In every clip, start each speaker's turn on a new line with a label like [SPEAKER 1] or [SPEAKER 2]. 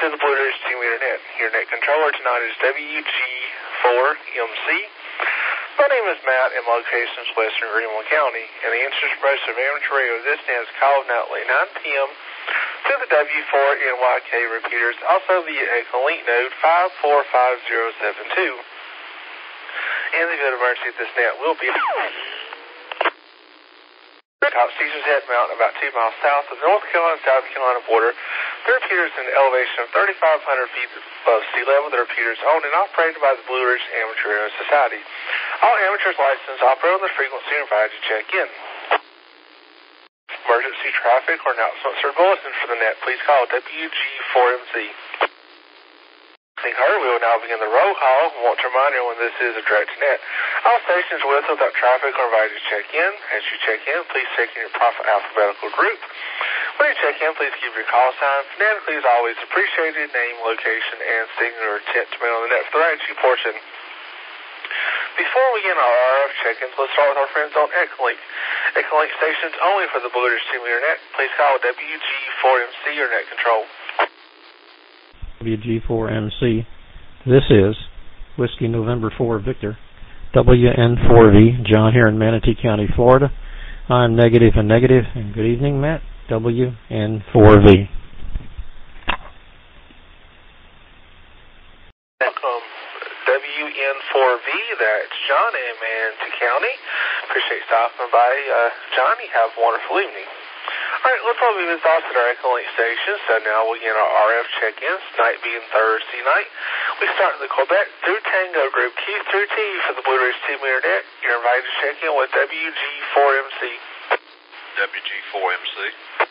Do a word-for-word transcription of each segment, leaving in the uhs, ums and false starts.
[SPEAKER 1] to the Blue Ridge Team Internet. Your net controller tonight is W G four M C. My name is Matt, and my location is Western Greenville County, and the interest price of amateur radio this net is called nightly nine p m to the W four N Y K repeaters, also via a link node five four five zero seven two. In the event of emergency, this net will be top Caesar's Head Mountain, about two miles south of the North Carolina-South Carolina border. The repeater is in an elevation of thirty-five hundred feet above sea level. The repeater is owned and operated by the Blue Ridge Amateur Radio Society. All amateurs licensed operate on the frequency and invited to check in. Emergency traffic or announcements or bulletins for the net, please call W G four M C. Heard, we will now begin the roll call. I want to remind you when this is a direct net. All stations with or without traffic are invited to check in. As you check in, please check in your proper alphabetical group. When you check in, please give your call sign. Phonetically is always appreciated. Name, location, and signal or intent to be on the net for the right portion. Before we begin our R F check-ins, let's start with our friends on Echolink. Echolink stations only for the Blue Ridge Team Internet. Please call W G four M C or net control.
[SPEAKER 2] W G four M C. This is Whiskey November four Victor. W N four V, John here in Manatee County, Florida. I'm negative and negative, and good evening, Matt. W N four V.
[SPEAKER 1] Welcome, W N four V, that's John in Manatee County. Appreciate stopping by. Uh, Johnny, have a wonderful evening. Alright, let's all move this off to our Echolink station. So now we'll get our R F check-ins, tonight being Thursday night. We start in the Quebec through Tango group, Q through T for the Blue Ridge Team Internet. You're invited to check in with W G four M C.
[SPEAKER 3] W G four M C.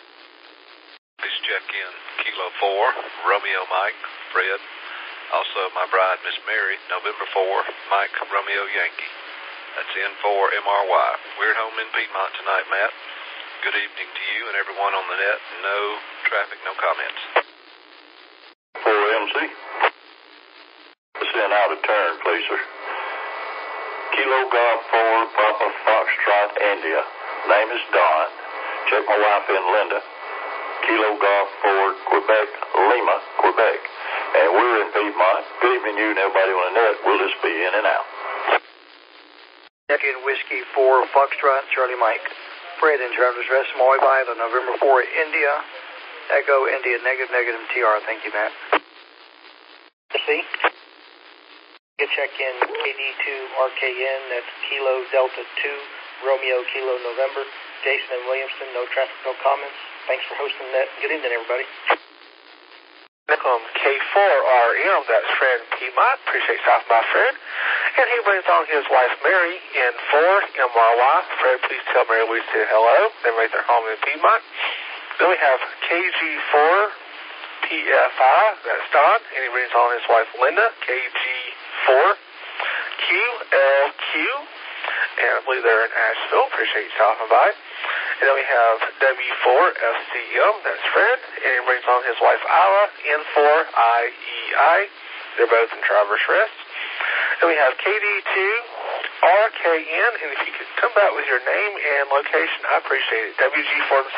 [SPEAKER 3] Please check in Kilo four, Romeo Mike, Fred. Also my bride, Miss Mary, November four, Mike, Romeo Yankee. That's N four M R Y. We're at home in Piedmont tonight, Matt. Good evening to you and everyone on the net. No traffic, no comments.
[SPEAKER 4] four M C. Send out a turn, please, sir. Kilo Golf four, Papa Foxtrot, India. Name is Don. Check my wife in, Linda. Kilo Golf four, Quebec, Lima, Quebec. And we're in Piedmont. Good evening, you and everybody on the net. We'll just be in and out.
[SPEAKER 5] Check in Whiskey four, Foxtrot, Charlie Mike. Fred in Travelers Rest, Maui by the November four, India. Echo, India, negative, negative, T R. Thank you, Matt. See? You check in K D two R K N, that's Kilo Delta two, Romeo Kilo November. Jason and Williamston, no traffic, no comments. Thanks for hosting that. Good evening, everybody.
[SPEAKER 1] Welcome, K four R M, that's Fred Piedmont. Appreciate stopping by, Fred. And he brings on his wife, Mary, in four M R Y. Fred, please tell Mary we said hello. They make their home in Piedmont. Then we have K G four P F I, that's Don. And he brings on his wife, Linda, K G four Q L Q. And I believe they're in Asheville. Appreciate you stopping by. And then we have W four F C M, that's Fred. And he brings on his wife, Ira, N four I E I. They're both in Traverse Rest. Then we have K D two R K N, and if you could come back with your name and location, I appreciate it. W G four M C.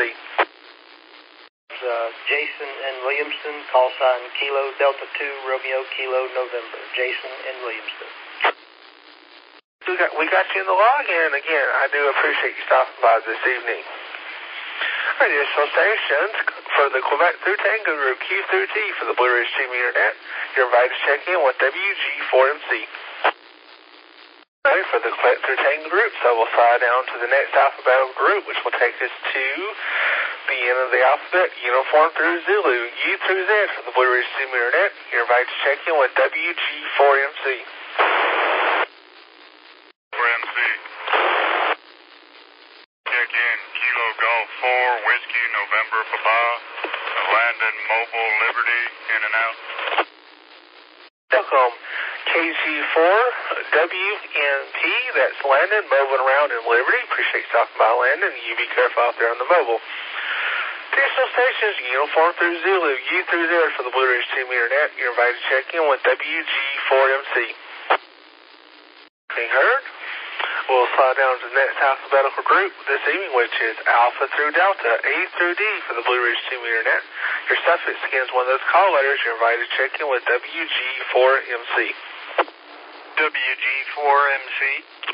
[SPEAKER 5] Uh, Jason and Williamston, call sign Kilo Delta two, Romeo Kilo November. Jason and Williamston.
[SPEAKER 1] We got, we got you in the log, and again, I do appreciate you stopping by this evening. Our additional stations for the Quebec through Tango group, Q through T for the Blue Ridge Team Internet. You're invited to check in with W G four M C. Right, for the Quebec through Tango group, so we'll slide down to the next alphabetical group, which will take us to the end of the alphabet, uniform through Zulu, U through Z for the Blue Ridge Team Internet. You're invited to check in with W G four M C.
[SPEAKER 6] four M C. Check in Kilo Golf four, Whiskey November Papa, Landon Mobile Liberty, in and out.
[SPEAKER 1] Welcome, K G four W N T, that's Landon, moving around in Liberty. Appreciate you stopping by, Landon. You be careful out there on the mobile. Additional stations, uniform through Zulu, U through Z for the Blue Ridge Team Internet. You're invited to check in with W G four M C. Being heard? We'll slide down to the next alphabetical group this evening, which is Alpha through Delta, A through D for the Blue Ridge two meter net. Your suffix again is one of those call letters. You're invited to check in with W G four M C.
[SPEAKER 5] W G four M C.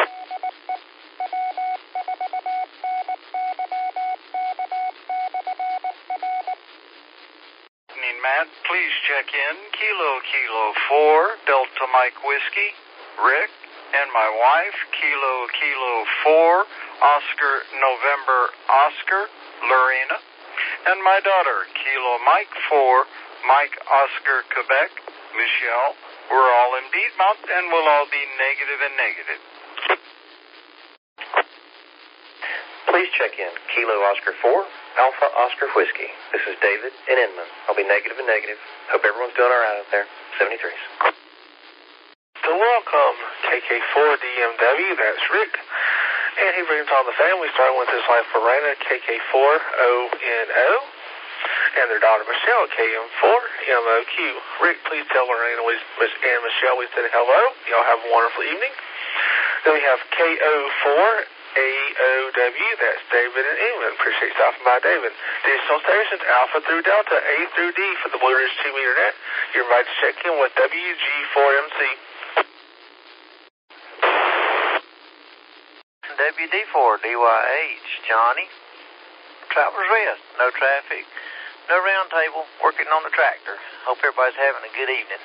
[SPEAKER 5] Evening, Matt. Please check in. Kilo Kilo four, Delta Mike Whiskey, Rick, and my wife, Kilo Kilo four, Oscar November Oscar, Lorena, and my daughter, Kilo Mike four, Mike Oscar Quebec, Michelle. We're all in Piedmont, and we'll all be negative and negative.
[SPEAKER 7] Please check in. Kilo Oscar four, Alpha Oscar Whiskey. This is David in Inman. I'll be negative and negative. Hope everyone's doing all right out there. seventy-threes.
[SPEAKER 1] So welcome, K K four D M W, that's Rick. And he brings on the family, starting with his wife, Lorena, K K four O N O. And their daughter, Michelle, K M four M O Q. Rick, please tell Lorena and Michelle we said hello. Y'all have a wonderful evening. Then we have K O four A O W, that's David and England. Appreciate stopping by, David. Digital stations, Alpha through Delta, A through D for the Blue Ridge two meter net. You're invited to check in with W G four M C.
[SPEAKER 5] W D four D Y H, Johnny. Traveler's rest, no traffic, no round table, working on the tractor. Hope everybody's having a good evening.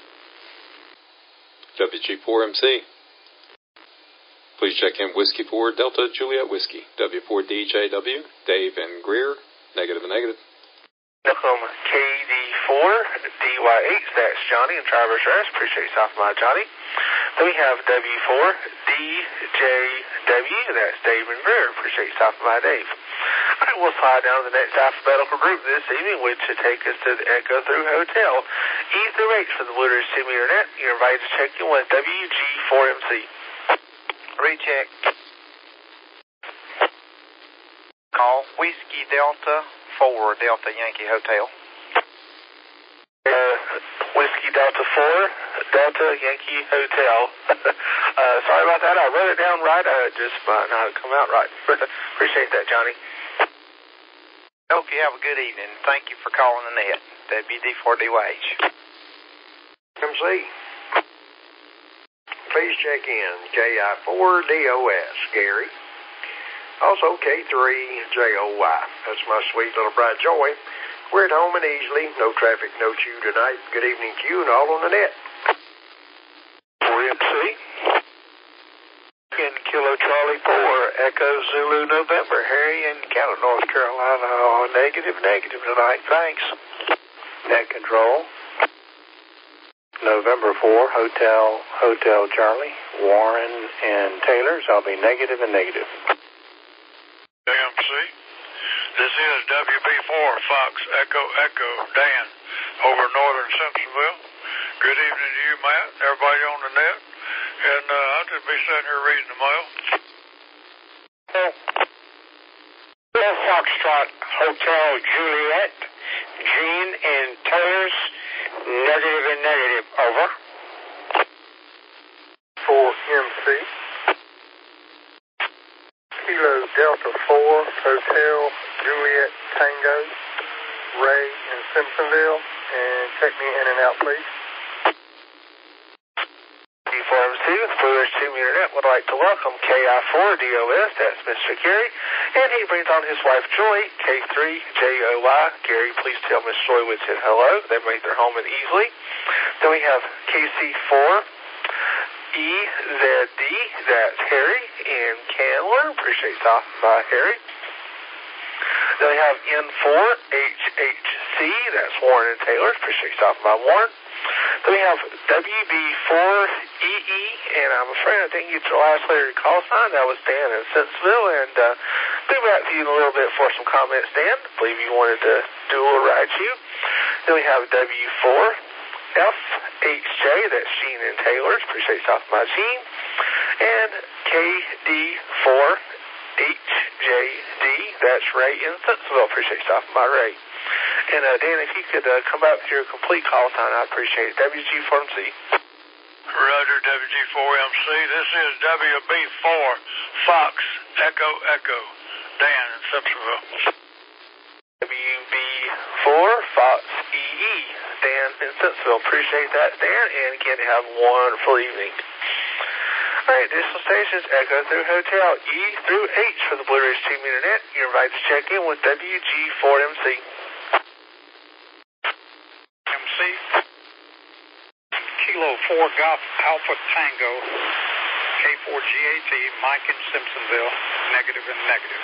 [SPEAKER 8] W G four M C. Please check in Whiskey four Delta Juliet Whiskey. W four D J W, Dave and Greer, negative and negative.
[SPEAKER 1] Welcome, K D four D Y H, that's Johnny and Traverse Rest. Appreciate you stopping by, Johnny. Then we have W four D J W, that's Dave and Greer. Appreciate you stopping by, Dave. All right, we'll slide down to the next alphabetical group this evening, which should take us to the Echo Through Hotel. E through H for the Blue Ridge two meter net. You're invited to check in with W G four M C.
[SPEAKER 5] Recheck. Call Whiskey Delta four, Delta Yankee Hotel.
[SPEAKER 1] Uh, Whiskey Delta four, Delta Yankee Hotel. uh, sorry about that. I wrote it down right. I just might not have come out right. Appreciate that, Johnny.
[SPEAKER 5] Hope you have a good evening. Thank you for calling the net. W D four D Y H.
[SPEAKER 9] M C. Please check in. K I four D O S, Gary. Also K three J O Y. That's my sweet little bride, Joy. We're at home and easily. No traffic, no chew tonight. Good evening to you and all on the net.
[SPEAKER 1] four M C. In Kilo Charlie four, Echo Zulu November. Harry in Canton, North Carolina. Oh, negative, negative tonight. Thanks. Net control. November four, Hotel, Hotel Charlie, Warren and Taylor's. I'll be negative and negative.
[SPEAKER 6] K M C. This is W B four Fox Echo Echo Dan over northern Simpsonville. Good evening to you, Matt, everybody on the net. And uh, I'll just be sitting here reading the mail.
[SPEAKER 10] Hello, Foxtrot Hotel Juliet, Gene and Taylor's, negative and negative, over.
[SPEAKER 1] four M C. Kilo Delta four, Hotel Juliet Tango, Ray in Simpsonville, and check me in and out, please. D four M C with Blue Ridge two meter net would like to welcome K I four D O S, that's Mister Gary, and he brings on his wife Joy, K three J O Y. Gary, please tell Miss Joy we said hello. They make their home in easily. Then we have K C four E Z D, that's Harry in Candler. Appreciate stopping by, Harry. Then we have N four H H C, that's Warren and Taylor. Appreciate stopping by, Warren. Then we have W B four E E, and I'm afraid I didn't get your last letter of your call sign. That was Dan in Simpsonville, and uh, be back to you in a little bit for some comments, Dan. I believe you wanted to do a little ride you. Then we have W four F H J, that's Gene and Taylor's. Appreciate stopping by, Gene. And K D four H J D, that's Ray in Simpsonville. Appreciate stopping by, Ray. And uh, Dan, if you could uh, come back with your complete call sign, I'd appreciate it. W G four M C.
[SPEAKER 6] Roger, W G four M C. This is W B four Fox Echo Echo Dan in Simpsonville.
[SPEAKER 1] W B four Fox E E Dan in Simpsonville. Appreciate that, Dan, and again, have a wonderful evening. All right, additional stations, Echo through Hotel, E through H for the Blue Ridge Team Internet. You're invited to check in with W G four M C.
[SPEAKER 10] M C, Kilo four Golf Alpha Tango, K four G A T, Mike in Simpsonville, negative and negative.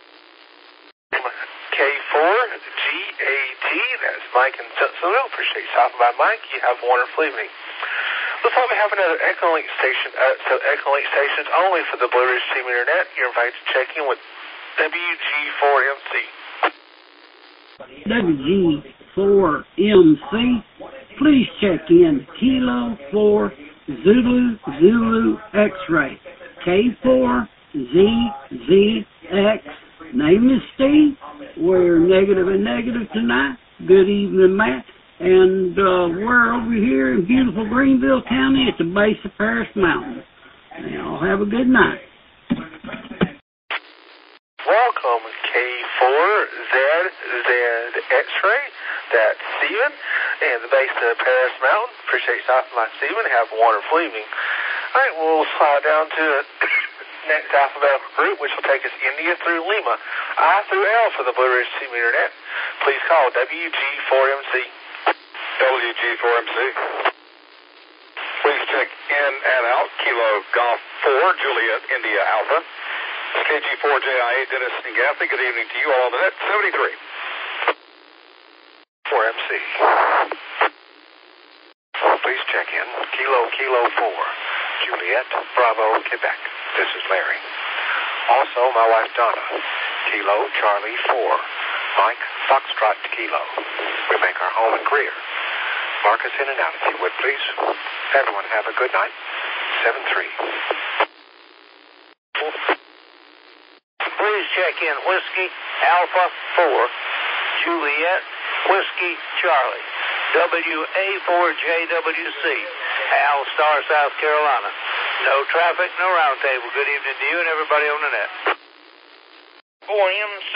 [SPEAKER 1] K four G A T, that's Mike in Simpsonville. Appreciate you stopping by, Mike. You have a wonderful evening. Looks like we have another Echolink station, uh, so Echolink stations only for the Blue Ridge Team Internet. You're invited to check in with W G four M C.
[SPEAKER 11] W G four M C, please check in Kilo four Zulu Zulu X-Ray, K four Z Z X. Name is Steve. We're negative and negative tonight. Good evening, Matt. And uh, we're over here in beautiful Greenville County at the base of Paris Mountain. Now, have a good night.
[SPEAKER 1] Welcome, K four Z Z X-Ray. That's Stephen, and the base of Paris Mountain. Appreciate you stopping by, Stephen. Have a wonderful evening. All right, we'll slide down to the next alphabetical group, which will take us India through Lima, I through L for the Blue Ridge Team Internet. Please call W G four M C.
[SPEAKER 3] W G four M C. Please check in and out. Kilo Golf four, Juliet India Alpha. K G four J I A, Dennis and Gaffney. Good evening to you all on the net. seventy-three.
[SPEAKER 12] four M C. Please check in. Kilo Kilo four, Juliet Bravo, Quebec. This is Larry. Also, my wife Donna. Kilo Charlie four, Mike Foxtrot Kilo. We make our home in Greer. Mark us in and out if you would, please. Everyone have a good night. seven three.
[SPEAKER 13] Please check in Whiskey Alpha four, Juliet Whiskey Charlie, W A four J W C, Al Star, South Carolina. No traffic, no roundtable. Good evening to you and everybody on the net.
[SPEAKER 10] four M C.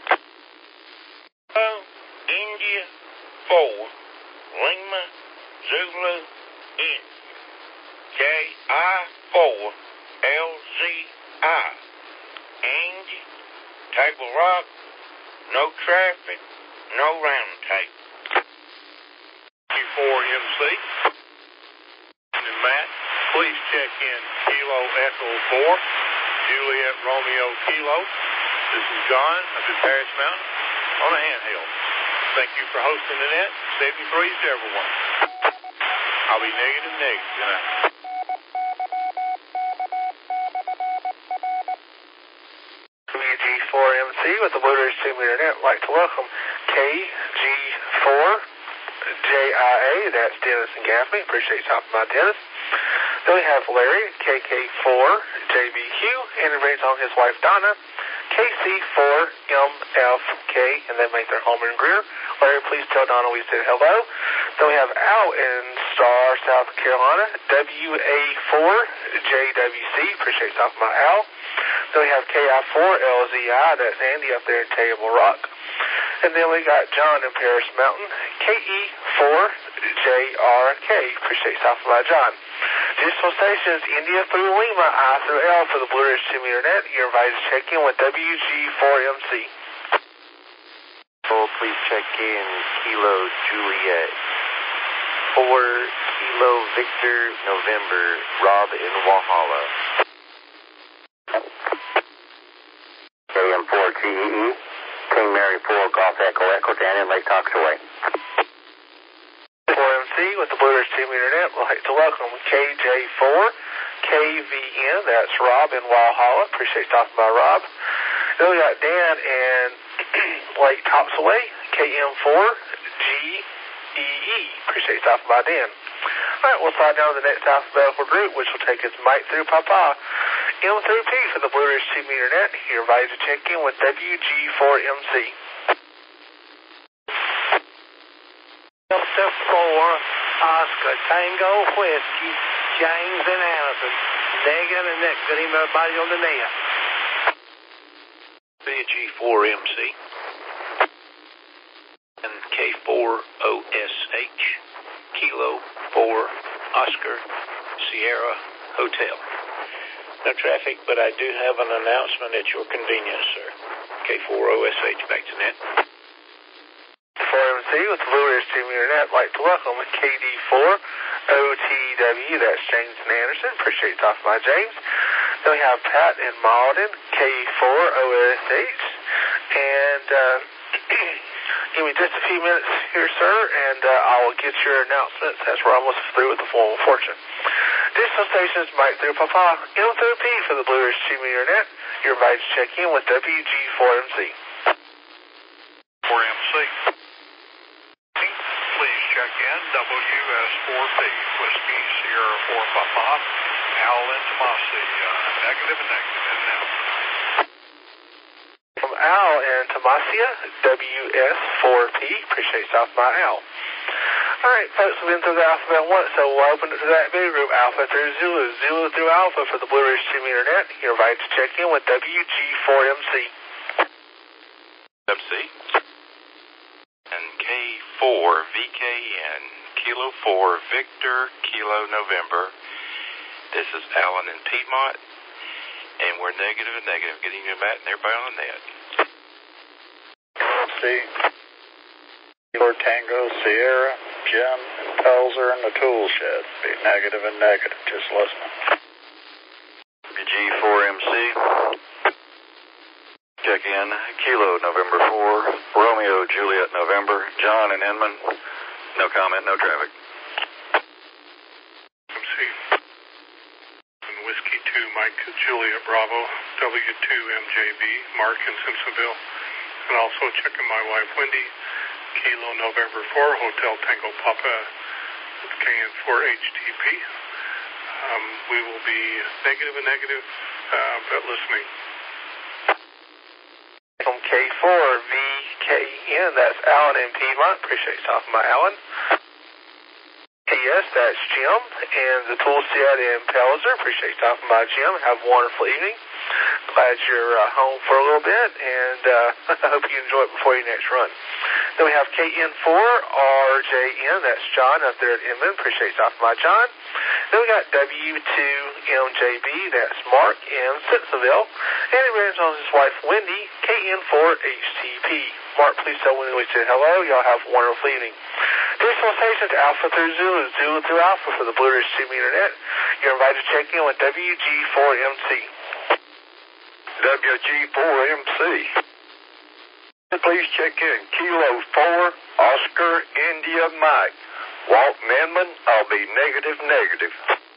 [SPEAKER 10] Oh, India four, Lima Zulu India, J I four L Z I, Angie, Table Rock, no traffic, no roundtable.
[SPEAKER 6] K four M C. And Matt, please check in Kilo Echo four, Juliet Romeo Kilo. This is John up at Paris Mountain on a handheld. Thank you for hosting the net. seventy-three to everyone. I'll be negative negative tonight.
[SPEAKER 1] W G four M C with the Blue Ridge Team Internet. I'd like to welcome K G four J I A. That's Dennis and Gaffney. Appreciate you stopping by, Dennis. Then we have Larry, K K four J B Q, and he brings on his wife Donna, K C four M F K, and they make their home in Greer. Larry, please tell Donna we said hello. Then we have Al in Star, South Carolina, W A four J W C. Appreciate you stopping by, Al. Then we have K I four L Z I. That's Andy up there in Table Rock. And then we got John in Paris Mountain, K E four J R K. Appreciate you stopping by, John. Additional stations, India through Lima, I through L for the Blue Ridge Team Internet. You're invited to check in with W G four M C.
[SPEAKER 7] Oh, please check in Kilo Juliet four Kilo Victor November Rob in Walhalla.
[SPEAKER 12] K M four G E E, King Mary four Golf Echo Echo Dan in Lake Toxaway.
[SPEAKER 1] four M C with the Blue Ridge Team Internet. We'd like to welcome K J four K V N. That's Rob in Walhalla. Appreciate you stopping by, Rob. Then we got Dan in Lake Toxaway, K M four G E E. Appreciate you stopping by, Dan. All right, we'll slide down to the next alphabetical group, which will take us Mike through Papa, M through P for the Blue Ridge Team Internet. You're invited to check in with W G four M C.
[SPEAKER 13] Delta four, Oscar Tango Whiskey, James and Allison. Negative and negative. Good evening, everybody on the net.
[SPEAKER 14] W G four M C and K four O S H, Kilo four Oscar Sierra Hotel. No traffic, but I do have an announcement at your convenience, sir. K four O S H, back to net.
[SPEAKER 1] four M C with Blue Ridge Stream Internet. Like to welcome K D four O T W. That's James and Anderson. Appreciate you talking about James. Then we have Pat in Malden, K four O S H. And uh, give me just a few minutes here, sir, and uh, I will get your announcements as we're almost through with the Form of Fortune. Additional stations, Mike through Papa, M through P for the Blue Ridge Stream Internet. You're invited to check in with W G four M C.
[SPEAKER 6] four M C. Please check in W S four P, Whiskey Sierra four Papa, Al and Tomasi, uh, negative and negative, and now.
[SPEAKER 1] From Al and Tomasia, W S four P. Appreciate you stopping by, Al. All right, folks, we've been through the alphabet once, so we'll open it to that big group, Alpha through Zulu, Zulu through Alpha for the Blue Ridge Stream Internet. You're invited to check in with W G four M C.
[SPEAKER 15] M C and K four V K N, Kilo four Victor, Kilo November. This is Alan in Piedmont, and we're negative and negative. Getting you, Matt, and everybody on the net.
[SPEAKER 6] M C, Kilo Tango, Sierra, Jim, and Pelzer in the tool shed. Be negative and negative. Just listening.
[SPEAKER 4] W G four M C. Check in. Kilo November four. Romeo Juliet November. John and Inman. No comment, no traffic.
[SPEAKER 6] M C. And Whiskey two Mike Juliet Bravo. W two M J B. Mark in Simpsonville. And also checking my wife Wendy. Kilo November four, Hotel Tango Papa, K N four H T P. Um, we will be negative and negative, uh, but listening.
[SPEAKER 1] From K four V K N, that's Alan in Piedmont. Appreciate you talking about Alan. K S, that's Jim, and the tool shed in Pelzer. Appreciate you talking about Jim. Have a wonderful evening. Glad you're uh, home for a little bit, and uh, I hope you enjoy it before your next run. Then we have K N four R J N, that's John up there at Inman. Appreciate you talking about John. Then we got W two M J B, that's Mark in Simpsonville. And he runs on his wife Wendy, K N four H T P. Mark, please tell Wendy we said hello. Y'all have a wonderful evening. Additional stations, Alpha through Zulu, Zulu through Alpha for the Blue Ridge Stream Internet. You're invited to check in with W G four M C.
[SPEAKER 4] W G four M C. Please check in. Kilo four, Oscar, India, Mike. Walton Inman, I'll be negative, negative.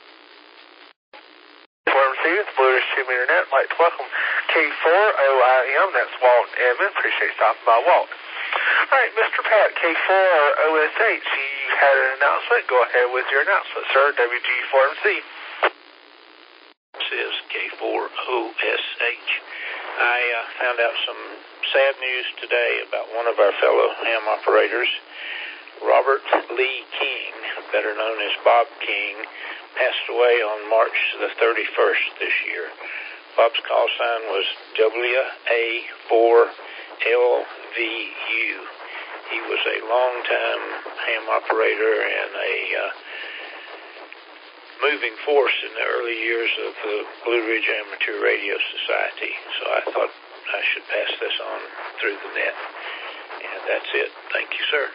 [SPEAKER 1] four M C, it's Blue Ridge Stream Internet. I'd like to welcome K four O I M, that's Walt Inman. Appreciate you stopping by, Walt. All right, Mister Pat, K four O S H, you had an announcement. Go ahead with your announcement, sir. W G four M C.
[SPEAKER 14] This is K four O S H. I uh, found out some sad news today about one of our fellow ham operators, Robert Lee King, better known as Bob King, passed away on March the thirty-first this year. Bob's call sign was W A four L V U. He was a long-time ham operator and a uh, moving force in the early years of the Blue Ridge Amateur Radio Society. So I thought I should pass this on through the net. And that's it. Thank you, sir.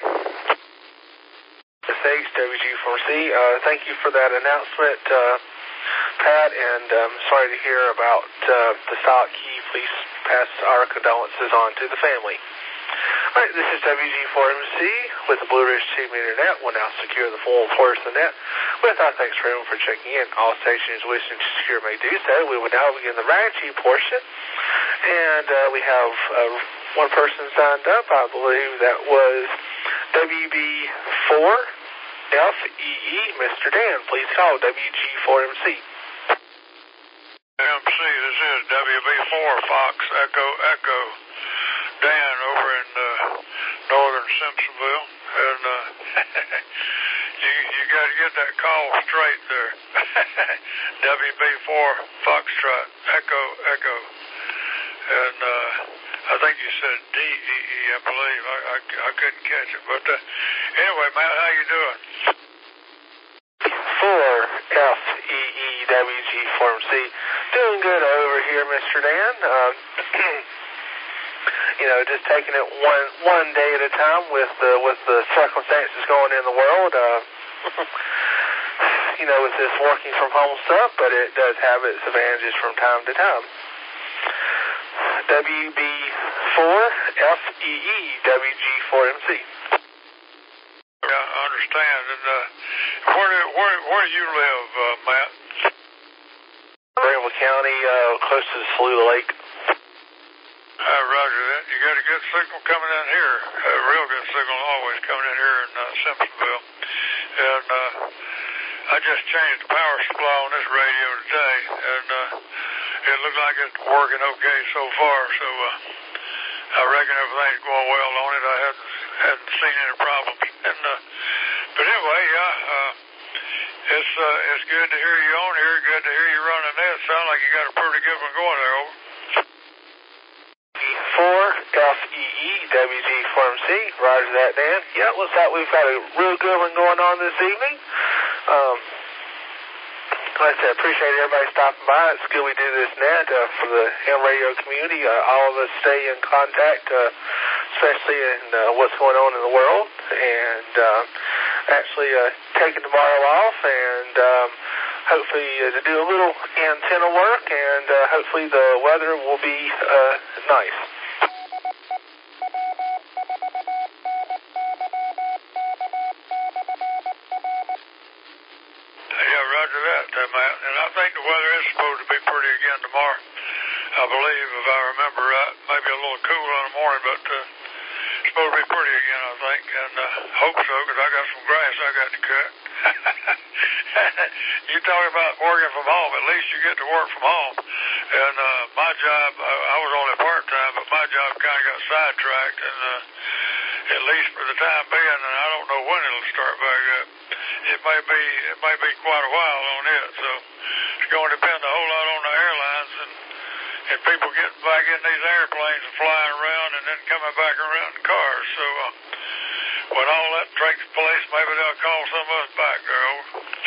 [SPEAKER 1] Thanks, W G four C. Uh, thank you for that announcement, uh, Pat, and I'm um, sorry to hear about uh, the stock key. Please pass our condolences on to the family. All right, this is W G four M C with the Blue Ridge Stream Internet. We'll now secure the full employers of the net. With our thanks for everyone for checking in. All stations wishing to secure may do so. We will now begin the Raggy portion. And uh, we have uh, one person signed up. I believe that was W B four F E E. Mister Dan, please call W G four M C.
[SPEAKER 6] M C, this is W B four Fox Echo Echo. Dan over in uh, northern Simpsonville, and uh, you, you got to get that call straight there. W B four Foxtrot Echo Echo, and uh, I think you said D E E, I believe. I, I, I couldn't catch it, but uh, anyway, Matt, how you doing?
[SPEAKER 1] four F E E W G four M C. Doing good over here, Mister Dan. Um, you know, just taking it one one day at a time with the with the circumstances going in the world. Uh, you know, with this working from home stuff, but it does have its advantages from time to time. W B four F E E W G four M C.
[SPEAKER 6] Yeah, I understand. And uh, where do where where do you live, uh, Matt?
[SPEAKER 1] Greenville County, uh, close to the Saluda Lake.
[SPEAKER 6] Uh, roger that. You got a good signal coming in here. A real good signal always coming in here in uh, Simpsonville. And uh, I just changed the power supply on this radio today, and uh, it looks like it's working okay so far. So uh, I reckon everything's going well on it. I hadn't hadn't seen any problems. And uh, but anyway, yeah, uh, it's uh, it's good to hear you on here. Good to hear you running this. Sound like you got a pretty good one going there. Over.
[SPEAKER 1] four F E E W G four M C. Roger that, Dan. Yeah, looks like we've got a real good one going on this evening. Um, like I said, appreciate everybody stopping by. It's good we do this net uh, for the ham radio community. Uh, all of us stay in contact, uh, especially in uh, what's going on in the world. And uh, actually uh, taking tomorrow off and um, hopefully uh, to do a little antenna work, and uh, hopefully the weather will be uh, nice.
[SPEAKER 6] Yeah, roger that, uh, Matt. And I think the weather is supposed to be pretty again tomorrow. I believe, if I remember right, maybe a little cool in the morning, but uh, it's supposed to be pretty again, I think. And uh, hope so, because I got some grass I got to cut. You talk about working from home. At least you get to work from home. And uh, my job, I, I was only part-time, but my job kind of got sidetracked. And uh, at least for the time being, and I don't know when it'll start back up. It may be it may be quite a while on it. So it's going to depend a whole lot on the airlines and, and people getting back in these airplanes and flying around and then coming back around in cars. So uh, when all that takes place, maybe they'll call some of us back there. Over.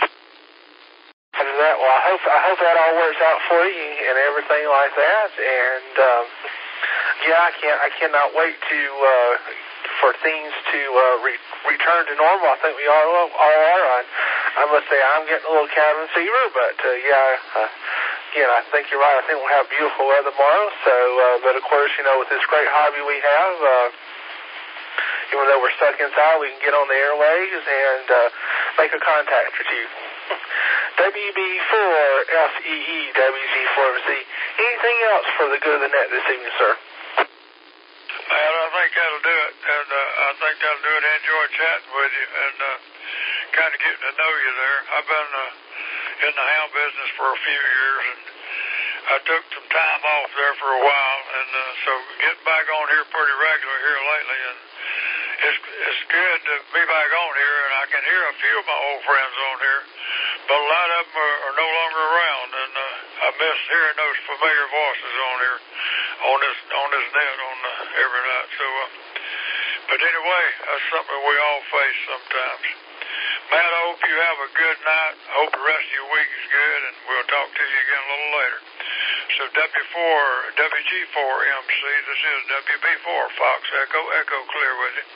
[SPEAKER 1] That, well, I hope I hope that all works out for you and everything like that. And um, yeah, I can't I cannot wait to uh, for things to uh, re- return to normal. I think we all all are. I, I must say I'm getting a little cabin fever, but uh, yeah, uh, again I think you're right. I think we'll have beautiful weather tomorrow. So, uh, but of course, you know, with this great hobby we have. Uh, Even though we're stuck inside, we can get on the airwaves and uh, make a contact with you. W B four F E E W G four M C. Anything else for the good of the net this evening, sir?
[SPEAKER 6] Well, I think that'll do it, and uh, I think that'll do it. I enjoy chatting with you and uh, kind of getting to know you there. I've been uh, in the ham business for a few years, and I took some time off there for a while, and uh, so getting back on here pretty regular here lately, and it's it's good to be back on here, and I can hear a few of my old friends on here, but a lot of them are, are no longer around, and uh, I miss hearing those familiar voices on here, on this on this net on uh, every night. So, uh, but anyway, that's something we all face sometimes. Matt, I hope you have a good night. I hope the rest of your week is good, and we'll talk to you again a little later. So W four, W G four M C, this is W B four, Fox Echo, Echo clear with you.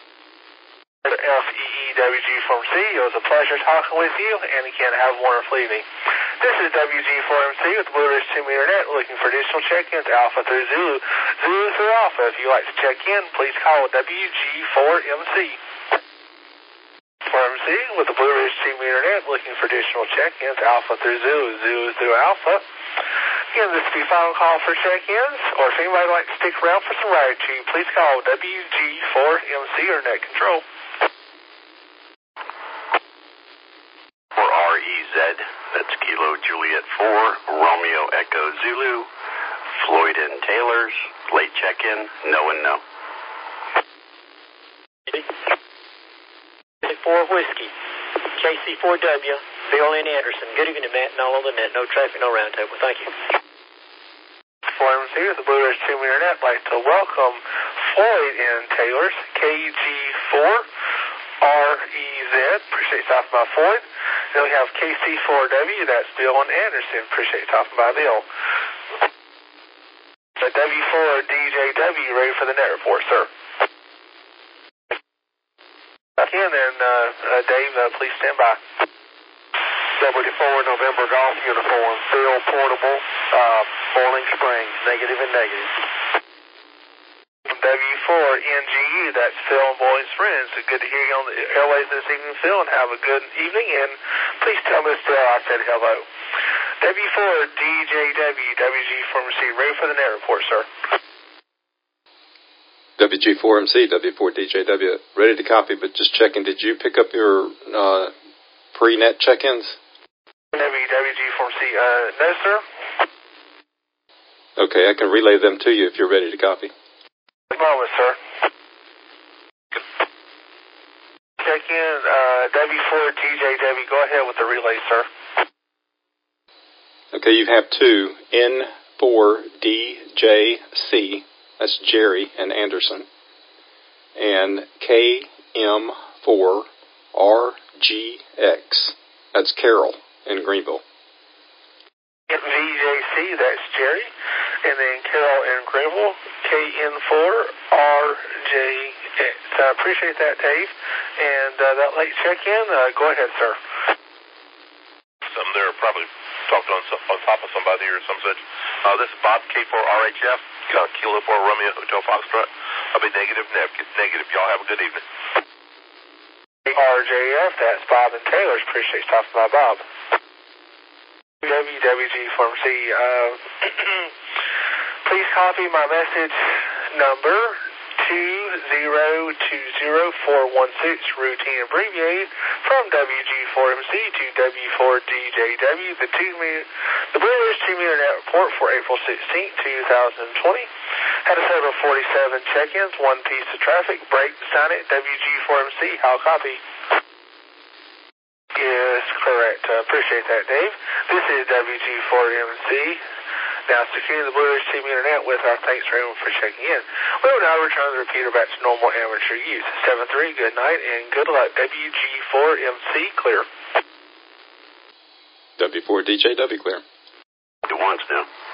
[SPEAKER 1] F E E W G four M C, it was a pleasure talking with you, and again, have a wonderful evening. This is W G four M C with the Blue Ridge two meter net, looking for additional check-ins, Alpha through Zulu, Zulu through Alpha. If you'd like to check in, please call W G four M C. four M C with the Blue Ridge two meter net, looking for additional check-ins, Alpha through Zulu, Zulu through Alpha. Again, this will be final call for check-ins, or if anybody would like to stick around for some gratitude, please call W G four M C or net control.
[SPEAKER 16] For R E Z, that's Kilo Juliet four, Romeo Echo Zulu, Floyd and Taylor's, late check-in, no and no.
[SPEAKER 2] four Whiskey.
[SPEAKER 17] K C four W, Bill N. Anderson. Good evening, Matt, and all on the net. No traffic, no roundtable. Thank you.
[SPEAKER 1] four M C with the Blue Ridge Team Internet. I'd like to welcome Floyd and Taylor's K G four R E Z. Appreciate you stopping by, Floyd. Then we have K C four W. That's Bill and Anderson. Appreciate you stopping by, Bill. The W four D J W, ready for the net report, sir. Again, then, uh, uh, Dave, uh, please stand by.
[SPEAKER 9] W four November Golf Uniform, Phil Portable, uh, Boiling Springs, negative and negative.
[SPEAKER 1] W four N G U, that's Phil and Boiling Springs. So good to hear you on the airways this evening, Phil, and have a good evening. And please tell Miss Bill I said hello. W four D J W, W G four M C, ready for the net report, sir.
[SPEAKER 8] W G four M C, W four D J W, ready to copy, but just checking, did you pick up your uh, pre-net check-ins?
[SPEAKER 1] W G four M C, uh, no, sir.
[SPEAKER 8] Okay, I can relay them to you if you're ready to copy.
[SPEAKER 1] One moment, sir. Check in, uh, W four D J W, go ahead with the relay, sir.
[SPEAKER 8] Okay, you have two, N four D J C, that's Jerry and Anderson, and K M four R G X, that's Carol in Greenville.
[SPEAKER 1] V J C, that's Jerry, and then Carol in Greenville, K N four R J X. I appreciate that, Dave. And uh, that late check-in, uh, go ahead, sir.
[SPEAKER 18] Some there probably talked on, on top of somebody or some such. Uh, this is Bob, K four R H F, uh, Kilo four Romeo Hotel Foxtrot. I'll be negative, negative. Y'all have a good evening.
[SPEAKER 1] R J F, that's Bob and Taylor's. Appreciate you stopping by, Bob. W W G four M C, uh, please copy my message number two zero two zero four one six, routine abbreviated, from W G four M C to W four D J W, the two minute, the Blue Ridge two minute net report for April sixteenth, two thousand twenty. Had a total of forty-seven check-ins, one piece of traffic, break, sign it, W G four M C, how copy? Yes, correct. Uh, appreciate that, Dave. This is W G four M C. Now securing the Blue Ridge Team Internet with our thanks for everyone for checking in. We will now return the repeater back to normal amateur use. seven three, good night, and good luck. W G four M C, clear.
[SPEAKER 8] W four D J W, clear.
[SPEAKER 16] It wants now.